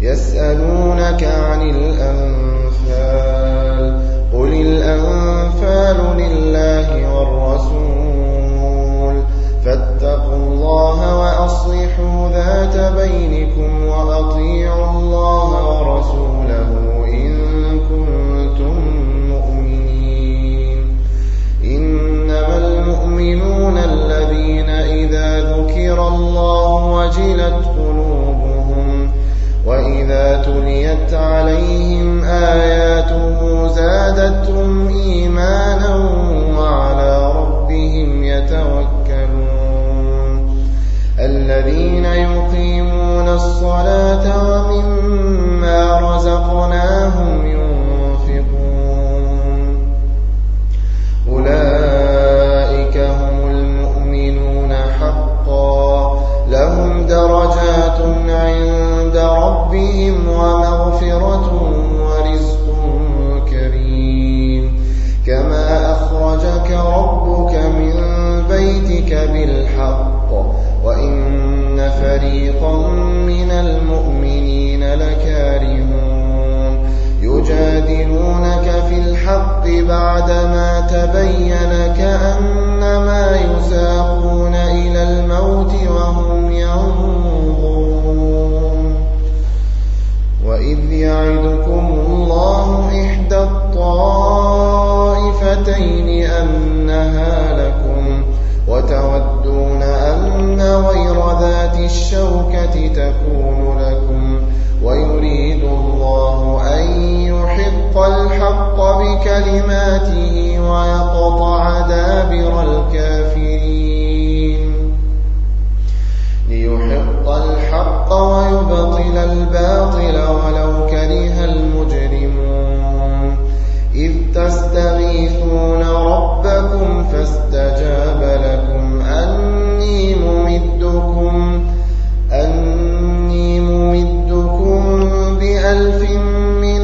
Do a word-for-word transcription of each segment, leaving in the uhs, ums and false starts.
يسألونك عن الأنفال قل الأنفال لله والرسول فاتقوا الله وأصلحوا ذات بينكم وأطيعوا الله ورسوله إن كنتم مؤمنين إنما المؤمنون الذين إذا ذكر الله وجلت قلوبهم وإذا تليت عليهم آياته زادتهم إيمانا وعلى ربهم يتوكلون الذين يقيمون الصلاة ومما رزقناهم ينفقون أولئك هم المؤمنون حقا لهم درجات عند ربهم ومغفرة ورزق كريم كما أخرجك ربك من بيتك بالحق وإن فريقا من المؤمنين لكارهون يجادلونك في الحق بعدما تبين كأنما يساقون إلى الموت وهم ينظرون وإذ يعدكم الله إحدى الطائفتين أنها لكم وتودون أن غير ذات الشوكة تكون لكم ويريد الله أن يحق الحق بكلماته ويقطع دابر الكافرين ليحق الحق ويبطل الباطل ولو كره المجرمون إذ تستغيثون ربكم فاستجاب لكم أني ممدكم أني ممدكم بألف من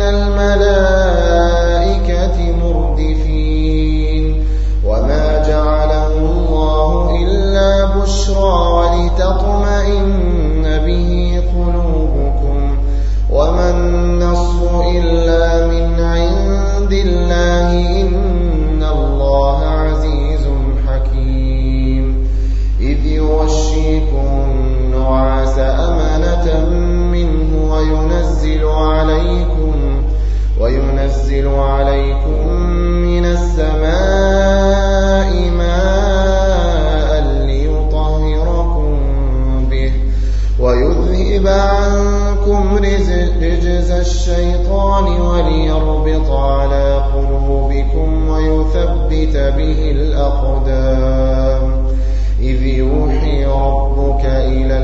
الملائكة مردفين وما جعله الله إلا بشرى ولتطمئن به قلوبكم وما النصر إلا من عند الله إن الله عزيز حكيم إذ يغشيكم النعاس أمنة منه وينزل عليكم وينزل عليكم من السماء ماء ليطهركم به ويذهب عنكم رجز الشيطان وليربط على قلوبكم ويثبت به الأقدام إذ يوحي ربك إلى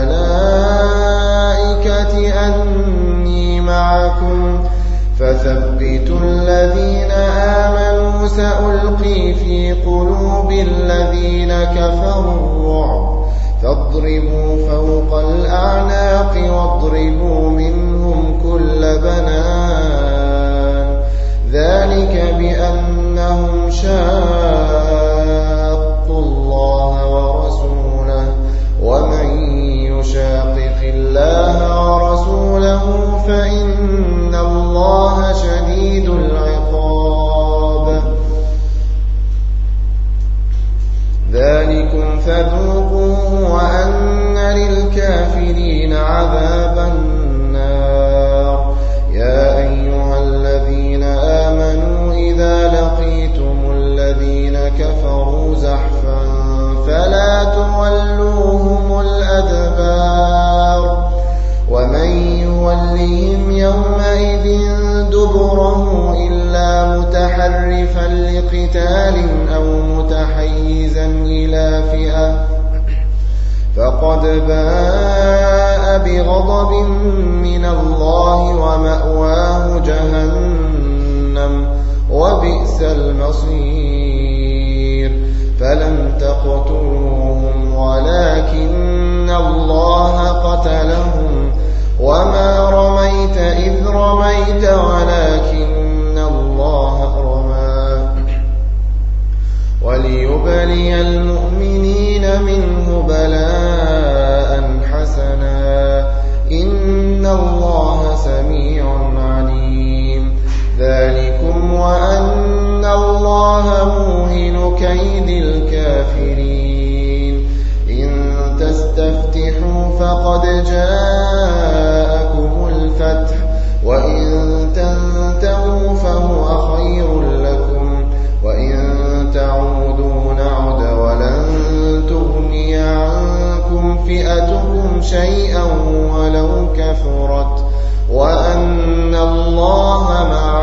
الملائكة أني معكم فثبتوا الذين آمنوا سألقي في قلوب الذين كفروا الرعب فاضربوا فوق الأعناق واضربوا منهم كل بنان ذلك بأنهم شاقوا الله ورسوله ومن يشاقق الله ورسوله فإن الله شديد العقاب ذلكم فذوقوه وأن للكافرين عذاب النار يا أيها الذين آمنوا إذا لقيتم الذين كفروا زحفا فلا تولوهم الأدبار ومن يولهم يومئذ دبره إلا متحرفا لقتال أو متحيزا إلى فئة فقد باء بغضب من الله ومأواه جهنم وبئس المصير فلم تقتلوهم ولكن الله قتلهم وما رميت إذ رميت ولكن الله رمى وليبلي المؤمنين منه بلاء حسنا إن الله عند الكافرين إن تستفتحوا فقد جاءكم الفتح وإن تنتهوا فهو خير لكم وإن تعودوا نعد ولن تغني عنكم فئتكم شيئا ولو كثرت وأن الله مع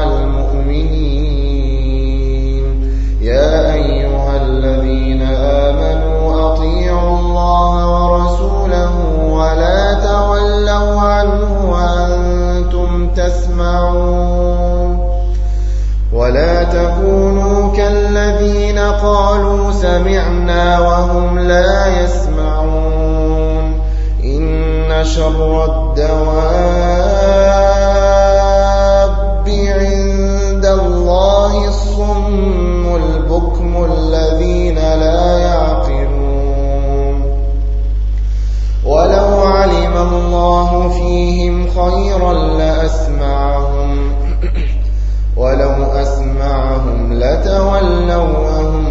المؤمنين يا أيها الذين آمنوا أطيعوا الله ورسوله ولا تولوا عنه وأنتم تسمعون ولا تكونوا كالذين قالوا سمعنا وهم لا يسمعون إن شر الدواب عند الله الصم البكم الذين لا يعقلون ولو علم الله فيهم خيرا لأسمعهم ولو أسمعهم لتولوا وهم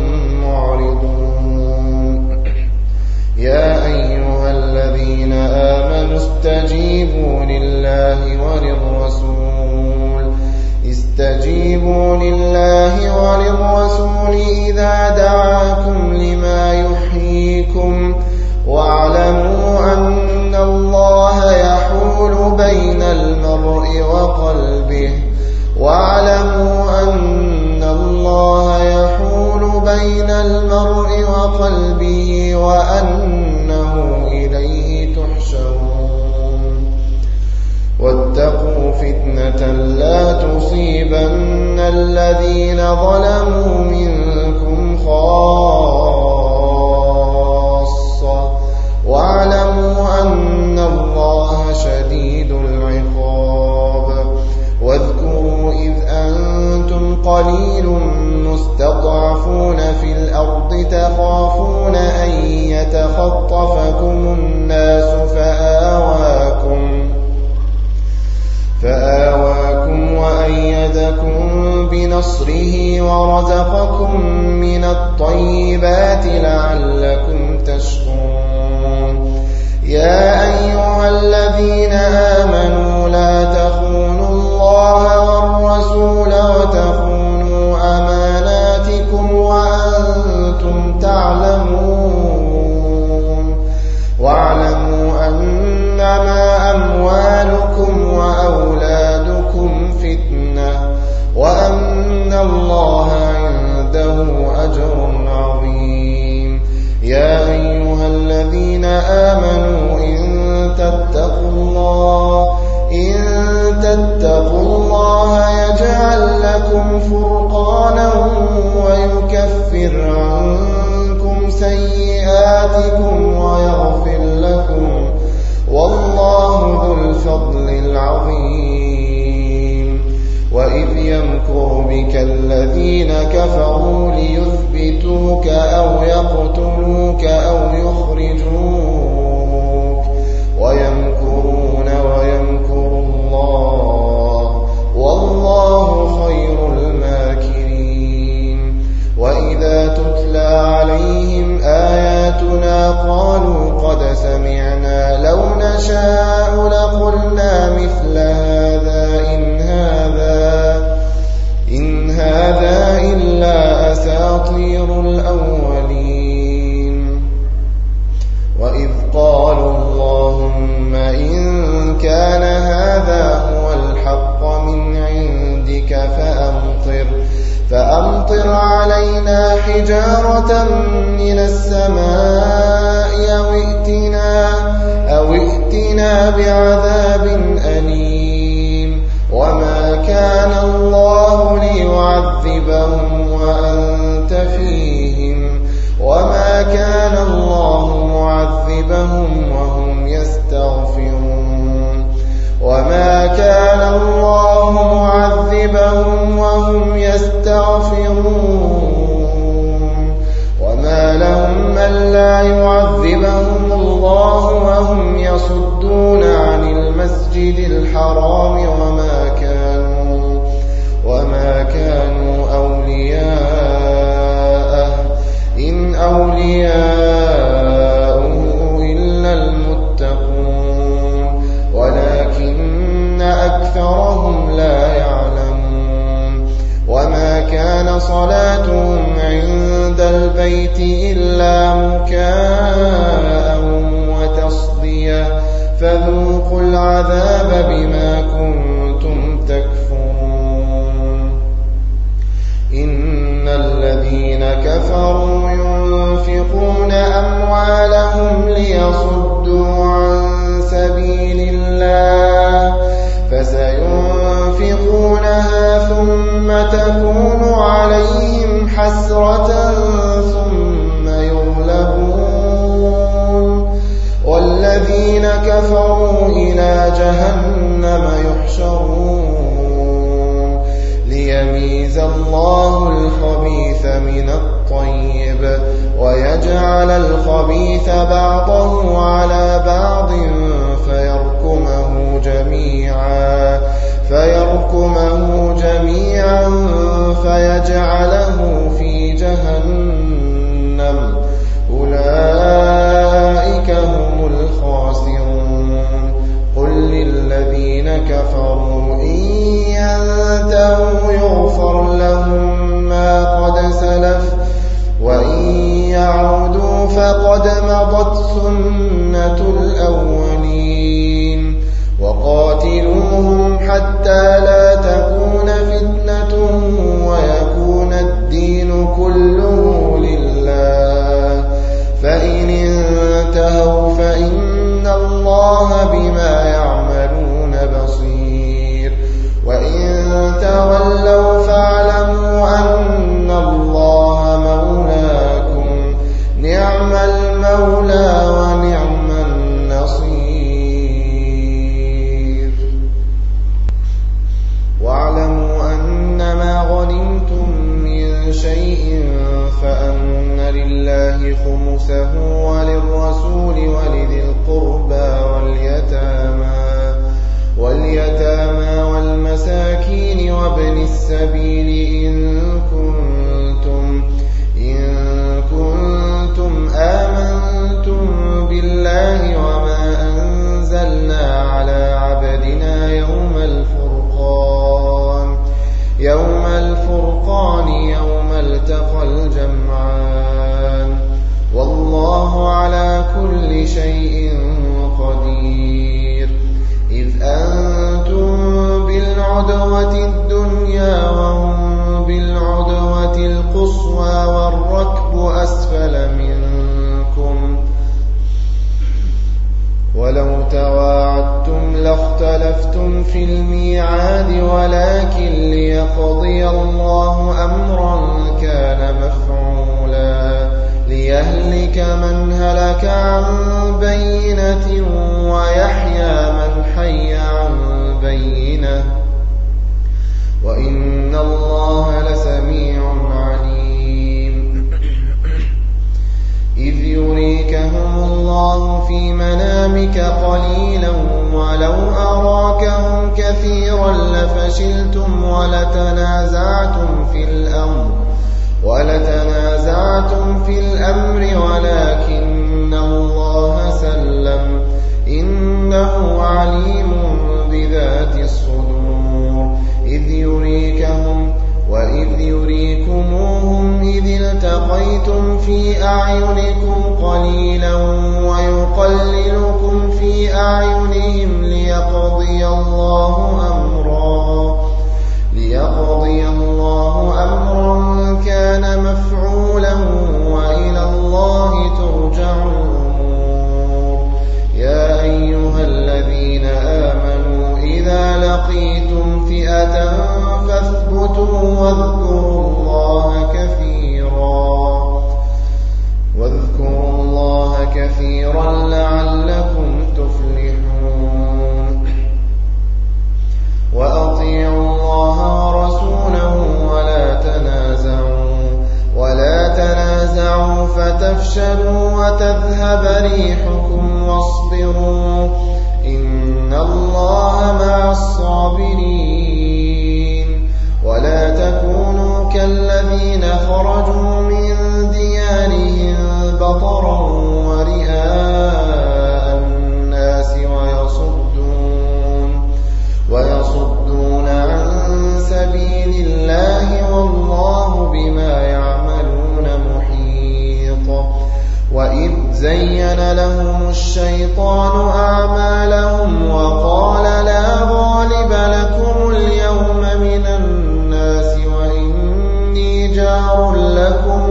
معرضون يا أيها الذين آمنوا استجيبوا لله وللرسول استجيبوا لله وللرسول إذا دعاكم لما يحييكم واعلموا أن الله يحول بين المرء وقلبه واعلموا أن الله يحول بين المرء وقلبه وأنه إليه تحشرون واتقوا فتنة لا تصيبن الذين ظلموا منكم خاصة واعلموا أن الله شديد العقاب واذكروا إذ أنتم قليل مستضعفون في الأرض تخافون أن يتخطفكم الناس فآواكم فآواكم وأيدكم بنصره ورزقكم من الطيبات لعلكم تشكرون يا أيها الذين آمنوا لا تخونوا الله والرسول وتخونوا أماناتكم وأنتم تعلمون واعلموا أنما أموالكم وأولادكم فتنة وأن الله عنده أجر عظيم يا أيها الذين آمنوا إن تتقوا الله إن تتقوا الله يجعل لكم فرقانا ويكفر عنكم سيئاتكم ويغفر لكم والله ذو الفضل العظيم وإذ يمكر بك الذين كفروا ليثبتوك أو يقتلوك أو يخرجوك ويمكرون ويمكر الله والله خير الماكرين وإذا تتلى عليهم آياتنا قالوا قد سمعنا لو نشاء لقلنا مثل هذا إن هذا إن هذا إلا أساطير الأولين وإذ قالوا اللهم إن كان هذا هو الحق من عندك فأمطر فأمطر علينا حجارة من السماء أو ائتنا أو ائتنا بعذاب أليم وما كان الله ليعذبهم وأنت فيهم وما كان الله معذبهم وهم يستغفرون وما كان الله معذبهم وهم يستغفرون وما لهم ألا يعذبهم الله وهم يصدون عن المسجد الحرام وما كانوا وما كانوا أولياءه إن أولياؤه إلا المتقون ولكن أكثرهم لا يعلمون وما كان صلاتهم عند البيت إلا مكاء وتصدية فذوقوا العذاب بما كنتم تكفرون إن الذين كفروا ينفقون أموالهم ليصدوا عن سبيل الله فسينفقونها ثم تكون عليهم حسرة ثم يغلبون والذين كفروا إلى جهنم يحشرون ليميز الله الخبيث من الطيب ويجعل الخبيث بعضه على بعض فيركمه جميعا فيركمه جميعا فيجعله في جهنم أولئك هم الخاسرون قل للذين كفروا إن ينتهوا يغفر لهم ما قد سلف وإن يعودوا فقد مضت سنة الأولين وقاتلوهم حتى لا تكون فتنة ويكون الدين كله لله فإن انتهوا فإن الله بما يعملون بصير وإن تولوا فاعلموا أن الله مولاكم نعم المولى ونعم النصير واعلموا أنما غنمتم من شيء فأن لله خمسه وللرسول ولذي القربى واليتامى واليتامى والمساكين وابن السبيل إن كنتم إن كنتم آمنتم بالله وما أنزلنا على عبدنا يوم الفرقان يوم الفرقان يوم التقى الجمعان والله على كل شيء قدير إذ أنتم بالعدوة الدنيا وهم بالعدوة القصوى والركب أسفل منكم ولو تواعدتم لاختلفتم في الميعاد ولكن ليقضي الله أمرا كان مفعولا ليهلك من هلك عن بينة ويحيى من حي عن بينة وإن الله لسميع عليم إذ يريكهم الله في منامك قليلا ولو أراكهم كثيرا لفشلتم ولتنازعتم في الأمر ولتنازعتم في الأمر ولكن الله سلم إنه عليم بذات الصدور إذ يريكهم وإذ يريكموهم إذ التقيتم في أعينكم قليلا ويقللكم في أعينهم ليقضي الله أمرا ليقضي الله أمرا كان مفعولا وإلى الله ترجع الأمور يا أيها الذين آمنوا إذا لقيتم فئة فاثبتوا واذكروا الله كثيرا واذكروا الله كثيرا لعلكم تفلحون وأطيعوا الله ورسوله ولا تنازعوا ولا تنازعوا فتفشلوا وتذهب ريحكم واصبروا إن الله مع الصابرين ولا تكونوا كالذين خرجوا من ديارهم بطرا ورئاء الناس ويصدون, ويصدون عن سبيل الله والله بما يعملون محيط. وإذ زين لهم الشيطان أعمالهم وقال لا غالب لكم اليوم من الناس وإني جار لكم,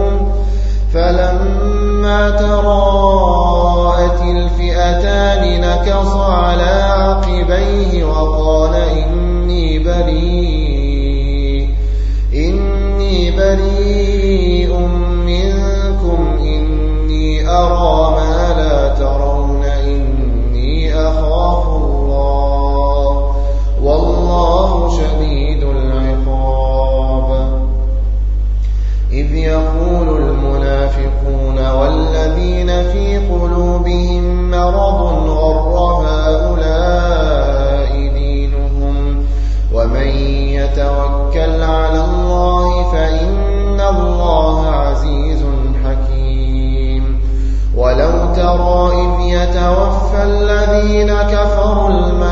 فلما تراءت الفئتان نكص على عقبيه وقال إني بريء إني بريء منكم إني أرى ما لا ترون إني أخاف الله والله شديد العقاب. إذ يقول المنافقون والذين في قلوبهم مرض غر هؤلاء دينهم ومن يتوكل على الله فإن الله عزيز حكيم. ولو ترى إذ يتوفى الذين كفروا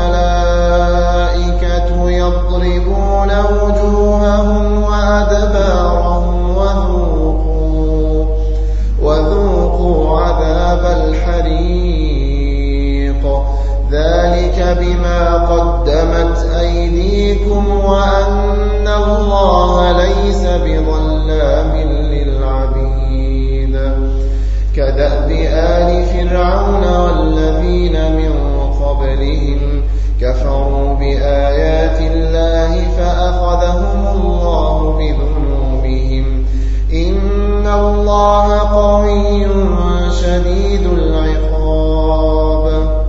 الملائكة يضربون وجوههم وأدبارهم وذوقوا, وذوقوا عذاب الحريق ذلك بما قدمت أيديكم وأن الله ليس بظلام للعبيد. كدأب آل فرعون والذين من قبلهم كفروا بآيات الله فأخذهم الله بذنوبهم إن الله قوي شديد العقاب.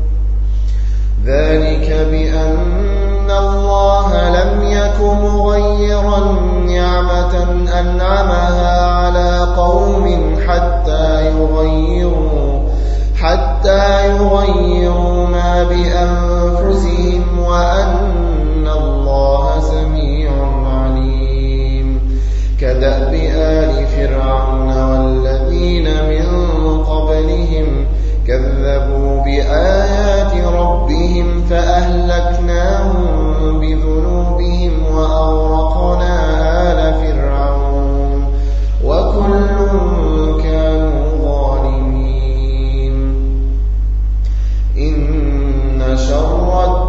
ذلك بأن الله لم يك مغيرا نعمة أنعمها على قوم حتى يغيروا حتى يغيروا ما بأنفسهم وأن الله سميع عليم. كدأب آل فرعون والذين من قبلهم كذبوا بآيات ربهم فأهلكناهم بذنوبهم وأغرقنا آل فرعون وكل كانوا ظالمين. إن شر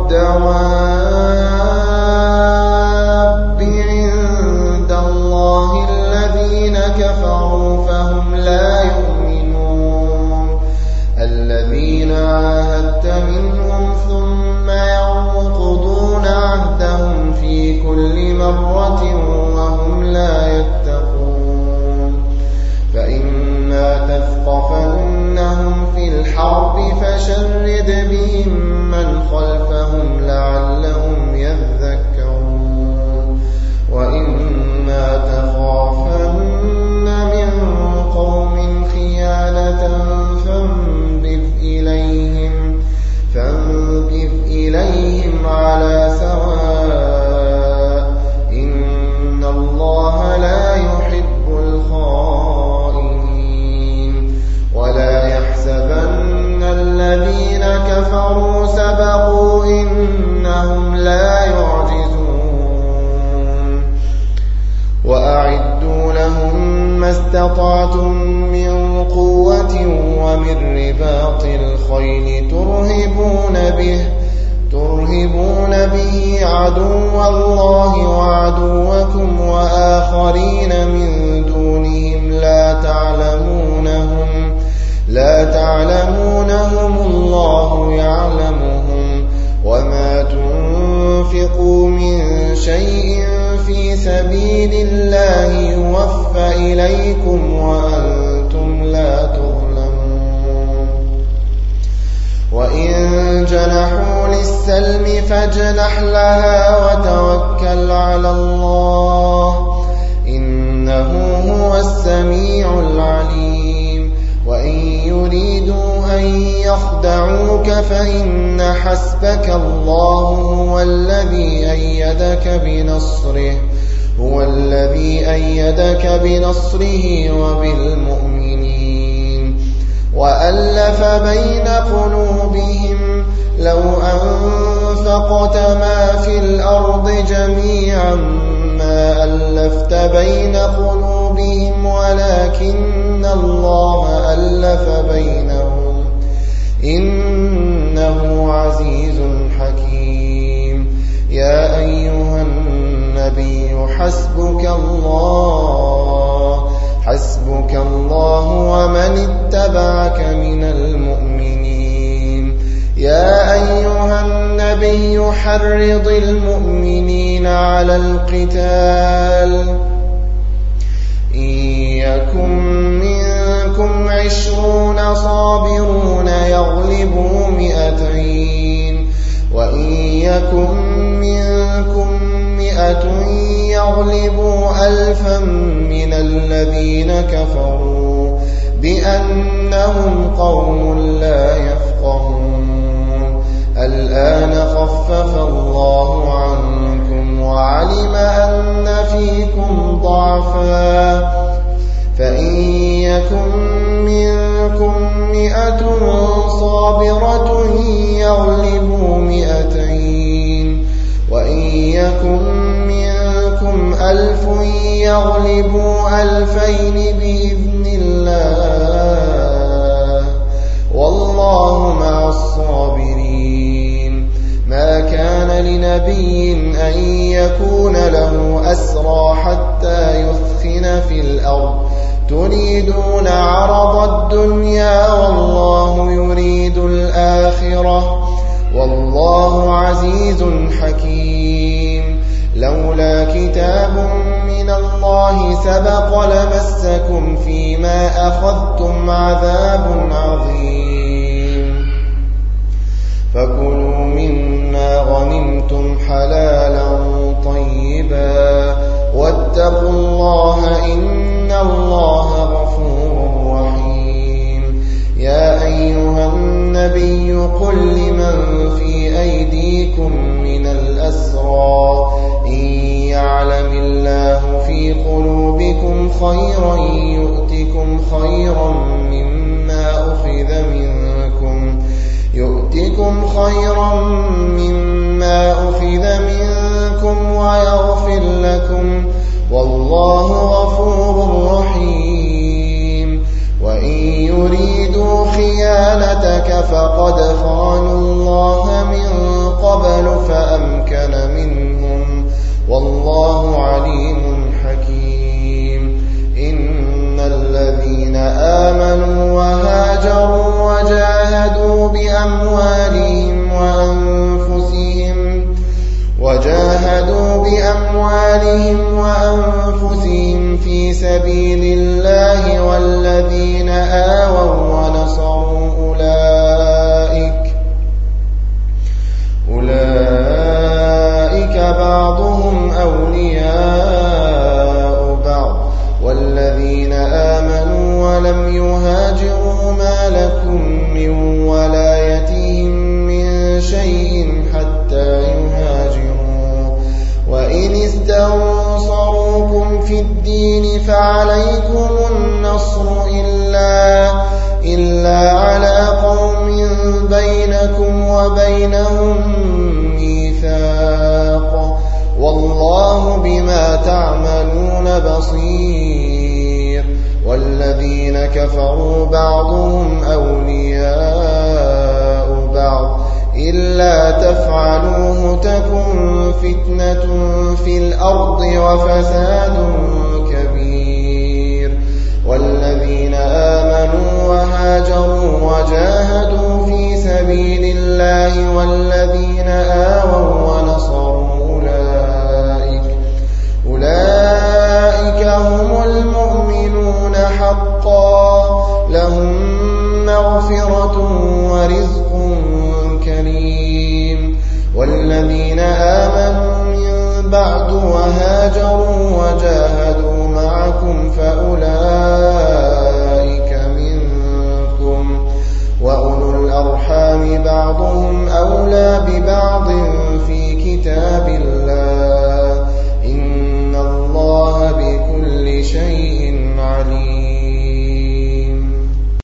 الدواب عند الله الذين كفروا فهم لا يؤمنون. الذين عاهدت منهم ثم ينقضون عهدهم في كل مرة وهم لا يتقون. فإما تثقفنهم في الحرب فشرد بهم من خلفهم لعلهم يذكرون. وإما تخافن من قوم خيانة فانبذ إليهم فانبذ إليهم على سواء إن الله لا يحب الخائنين. ولا يحسبن الذين كفروا سبقوا إنهم لا يعجزون. وأعدوا لهم ما استطعتم من قوة ومن رباط الخيل ترهبون به ترهبون به عدو الله وعدوكم وآخرين من دونهم لا تعلمونهم لا تعلمونهم الله يعلمهم. وما تنفقوا من شيء في سبيل الله يوفى إليكم وأنتم لا تظلمون. وإن جنحوا للسلم فاجنح لها وتوكل على الله إنه هو السميع العليم. وإن يريدوا أن يخدعوك فإن حسبك الله هو الذي أيدك بنصره هو الذي أيدك بنصره وبالمؤمنين. وألف بين قلوبهم لو أنفقت ما في الأرض جميعا ما ألفت بين قلوبهم ولكن الله ألف بينهم إنه عزيز حكيم. يا أيها النبي حسبك الله حسبك الله ومن اتبعك من المؤمنين. يا أيها النبي حرض المؤمنين على القتال إن يكن منكم عشرون صابرون يغلبوا مئتين وإن يكن منكم مئة يغلبوا ألفا من الذين كفروا بأنهم قوم لا يفقهون. الآن خفف الله عنكم وعلم أن فيكم ضعفا فإن يكن منكم مئة صابرة يغلبوا مئتين وإن يكن منكم ألف يغلبوا ألفين بإذن الله والله مع الصابرين. ما كان لنبي أن يكون له أسرى حتى يثخن في الأرض تريدون عرض الدنيا والله يريد الآخرة والله عزيز حكيم. لولا كتاب من الله سبق لمسكم فيما أخذتم عذاب عظيم. فكلوا مما غنمتم حلالا طيبا واتقوا الله إن الله غفور رحيم. يا أيها النبي قل لمن في أيديكم من الأسرى إن يعلم الله في قلوبكم خيرا يؤتكم خيرا مما أخذ منكم يؤتكم خيرا مما أخذ منكم ويغفر لكم والله غفور رحيم. وإن يريدوا خيانتك فقد خانوا الله من قبل فأمكن منهم والله عليم حكيم. إن الذين آمنوا وهاجروا وجاهدوا بأموالهم وأنفسهم وجاهدوا بأموالهم وأنفسهم في سبيل الله والذين آووا ونصروا أولئك أولئك بعضهم أولياء بعض والذين آمنوا ولم يهاجروا ما لكم من ولايتهم من شيء حتى يهاجروا. وإن استنصروكم في الدين فعليكم النصر إلا, إلا على قوم بينكم وبينهم ميثاق والله بما تعملون بصير. والذين كفروا بعضهم أولياء بعض إلا تفعلوه تكن فتنة في الأرض وفساد كبير. والذين آمنوا وهاجروا وجاهدوا في سبيل الله والذين آووا ونصروا أولئك أولئك هم المؤمنون حقا لهم مغفرة ورزق كريم. والذين آمنوا من بعد وهاجروا وجاهدوا معكم فأولئك منكم وأولو الأرحام بعضهم أولى ببعض في كتاب